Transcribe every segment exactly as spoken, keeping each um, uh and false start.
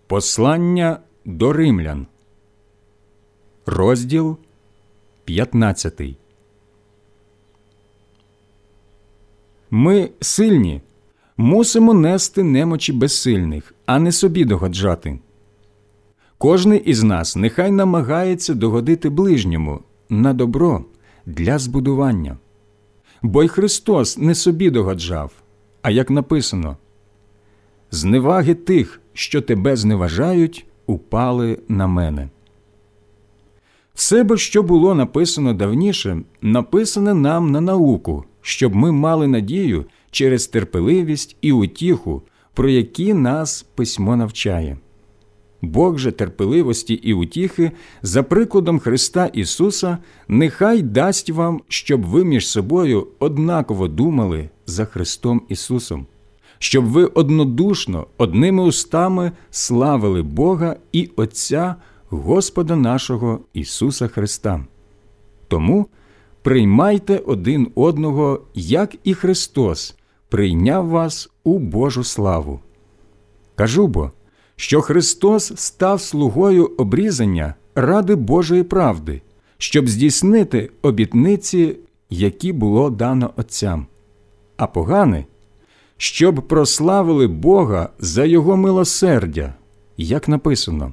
Послання до римлян, розділ п'ятнадцятий. Ми, сильні, мусимо нести немочі безсильних, а не собі догоджати. Кожний із нас нехай намагається догодити ближньому на добро для збудування. Бо й Христос не собі догоджав, а як написано: «Зневаги тих, що тебе зневажають, упали на мене». Все бо, що було написано давніше, написане нам на науку, щоб ми мали надію через терпеливість і утіху, про які нас письмо навчає. Бог же терпеливості і утіхи за прикладом Христа Ісуса нехай дасть вам, щоб ви між собою однаково думали за Христом Ісусом, щоб ви однодушно, одними устами славили Бога і Отця Господа нашого Ісуса Христа. Тому приймайте один одного, як і Христос прийняв вас у Божу славу. Кажу бо, що Христос став слугою обрізання ради Божої правди, щоб здійснити обітниці, які було дано отцям, а погани, щоб прославили Бога за Його милосердя, як написано: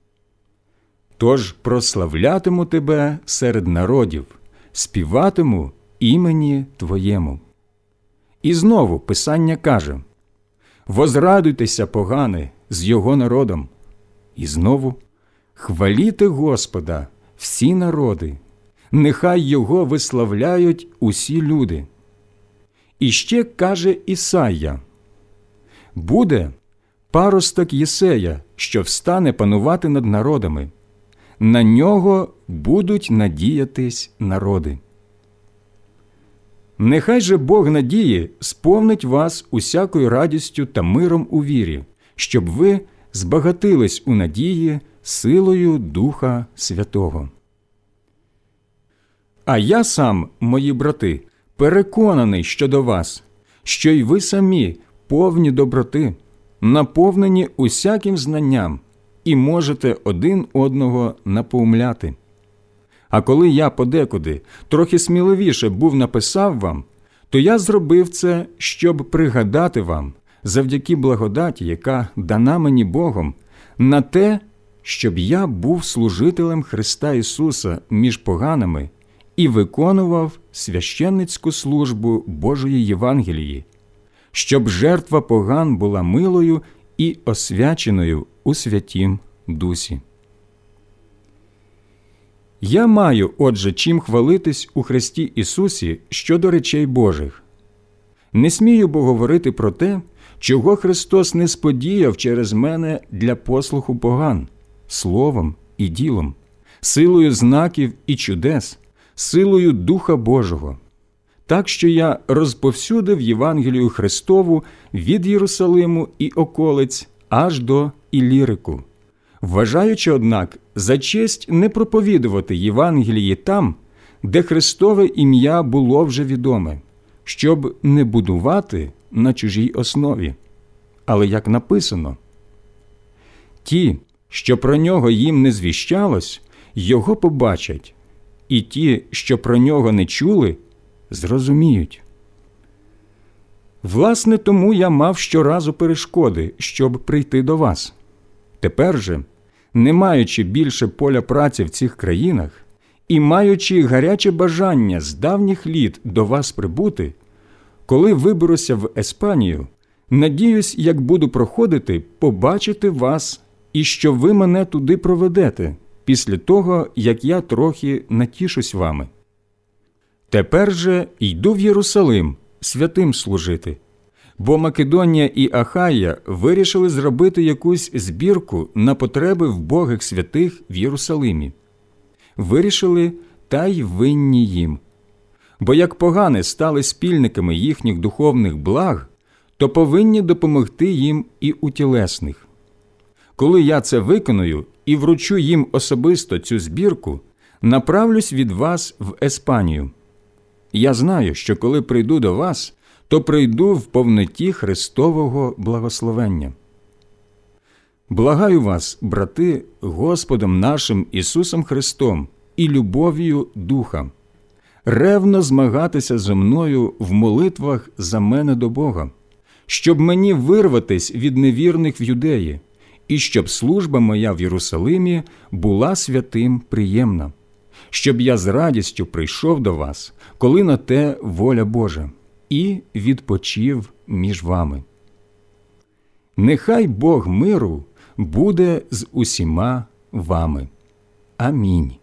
«Тож прославлятиму тебе серед народів, співатиму імені Твоєму». І знову Писання каже: «Возрадуйтеся, погани, з Його народом». І знову: «Хваліте Господа, всі народи, нехай Його виславляють усі люди». І ще каже Ісайя: «Буде паросток Єсея, що встане панувати над народами. На нього будуть надіятись народи». Нехай же Бог надії сповнить вас усякою радістю та миром у вірі, щоб ви збагатились у надії силою Духа Святого. А я сам, мої брати, переконаний щодо вас, що й ви самі повні доброти, наповнені усяким знанням, і можете один одного напоумляти. А коли я подекуди трохи сміливіше був написав вам, то я зробив це, щоб пригадати вам, завдяки благодаті, яка дана мені Богом, на те, щоб я був служителем Христа Ісуса між поганими і виконував священницьку службу Божої Євангелії, щоб жертва поган була милою і освяченою у Святім Дусі. Я маю, отже, чим хвалитись у Христі Ісусі щодо речей Божих. Не смію бо говорити про те, чого Христос не сподіяв через мене для послуху поган, словом і ділом, силою знаків і чудес, силою Духа Божого. Так що я розповсюдив Євангелію Христову від Єрусалиму і околиць аж до Ілірику, вважаючи, однак, за честь не проповідувати Євангелії там, де Христове ім'я було вже відоме, щоб не будувати на чужій основі. Але як написано: «Ті, що про нього їм не звіщалось, його побачать, і ті, що про нього не чули, зрозуміють». Власне, тому я мав щоразу перешкоди, щоб прийти до вас. Тепер же, не маючи більше поля праці в цих країнах і маючи гаряче бажання з давніх літ до вас прибути, коли виберуся в Еспанію, надіюсь, як буду проходити, побачити вас і що ви мене туди проведете, після того, як я трохи натішусь вами. Тепер же йду в Єрусалим святим служити, бо Македонія і Ахая вирішили зробити якусь збірку на потреби вбогих святих в Єрусалимі. Вирішили, та й винні їм. Бо як погани стали спільниками їхніх духовних благ, то повинні допомогти їм і у тілесних. Коли я це виконую і вручу їм особисто цю збірку, направлюсь від вас в Еспанію. Я знаю, що коли прийду до вас, то прийду в повноті Христового благословення. Благаю вас, брати, Господом нашим Ісусом Христом і любов'ю Духа, ревно змагатися зо мною в молитвах за мене до Бога, щоб мені вирватись від невірних в Юдеї, і щоб служба моя в Єрусалимі була святим приємна, щоб я з радістю прийшов до вас, коли на те воля Божа, і відпочив між вами. Нехай Бог миру буде з усіма вами. Амінь.